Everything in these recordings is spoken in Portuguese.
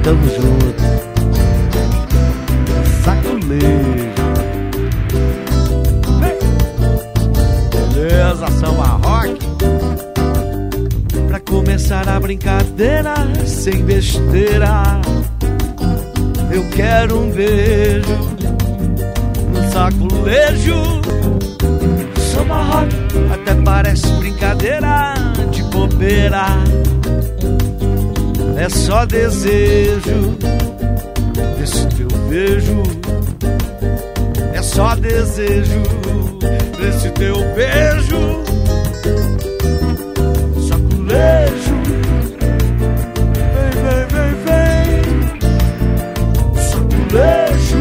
tamo junto. Saculejo. Beleza, samba rock. Pra começar a brincadeira sem besteira, eu quero um beijo no saculejo. Samba rock até parece brincadeira de bobeira, é só desejo desse teu beijo. É só desejo desse teu beijo. Saculejo, vem, vem, vem, vem. Saculejo,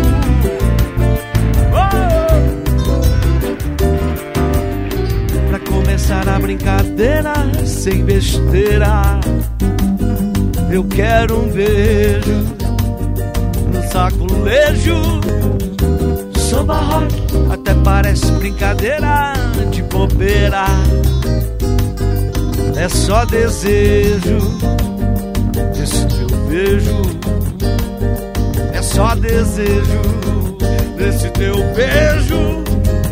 oh. Pra começar a brincadeira sem besteira, eu quero um beijo no saculejo. Samba rock até parece brincadeira de bobeira, é só desejo desse teu beijo. É só desejo desse teu beijo.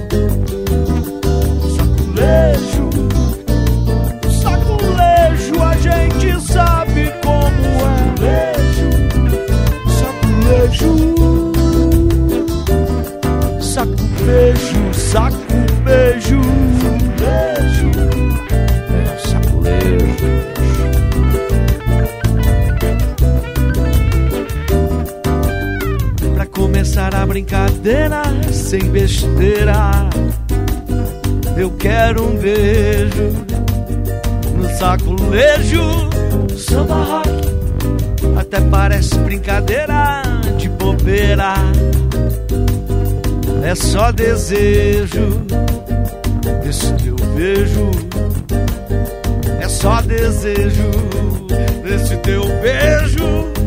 Saculejo, saculejo, a gente sabe como é. Saculejo, saco beijo, saco beijo, beijo, é saculejo. Pra começar a brincadeira sem besteira, eu quero um beijo no saculejo. Samba rock até parece brincadeira de bobeira, é só desejo desse teu beijo. É só desejo desse teu beijo.